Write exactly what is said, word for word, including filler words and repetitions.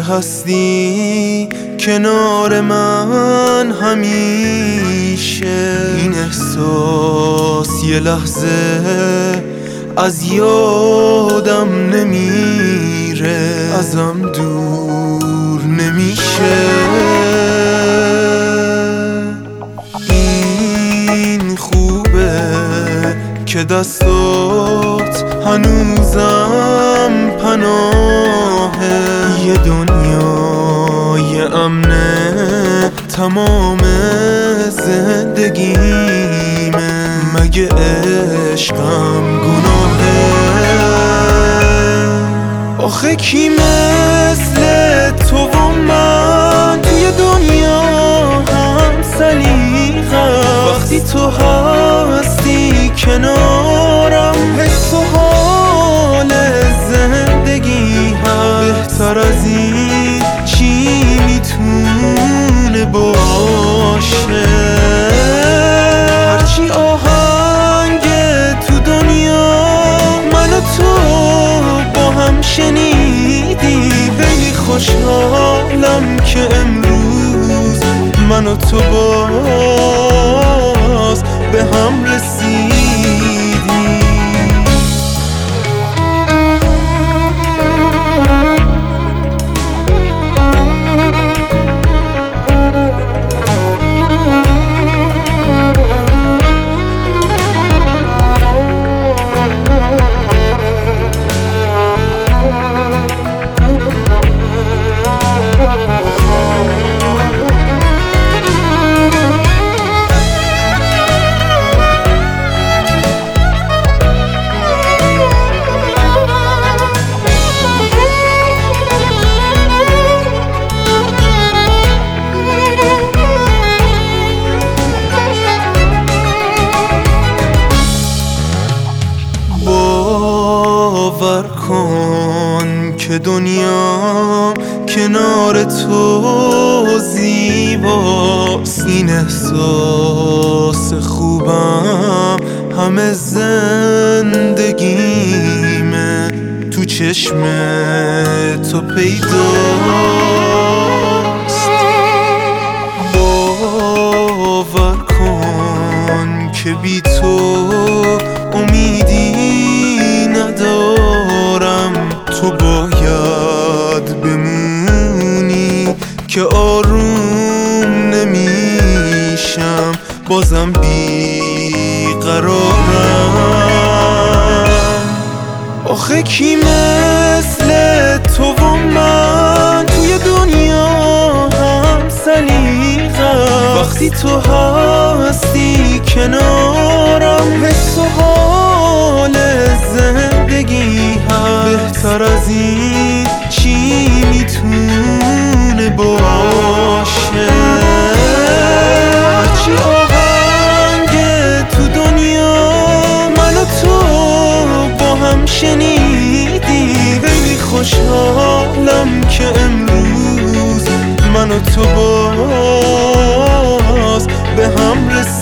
هستی کنار من همیشه. این احساس یه لحظه از یادم نمیره، ازم دور نمیشه. این خوبه که دستات هنوزم پناهه، یه دنیای امنه تمام زندگیمه. مگه عشقم گناهه؟ آخه کی مثل تو و من توی دنیا هم سلیقه‌ست؟ وقتی تو هستی کنارم حس و حال زندگی هست. بهتر از این چی میتونه باشه؟ هرچی آهنگ تو دنیا من و تو با هم شنیدی، خیلی خوشحالم که امروز من و تو باز به هم رسیدیم. باور کن که دنیا کنار تو زیباست. این احساس خوبم همه زندگیمه، تو چشم تو پیداست. باور کن که بی تو امیدی ندارم، تو باید بمونی که آروم نمیشم، بازم بیقرارم. آخه کی مثل تو و من توی دنیا هم سلیقه‌ست؟ وقتی تو هستی کنارم حس و حال زندگی هست. بهتر از این چی میتونه باشه؟ هرچی آهنگ تو دنیا من و تو با هم شنیدی، خیلی خوشحالم که امروز من و تو باز به هم رسیدیم.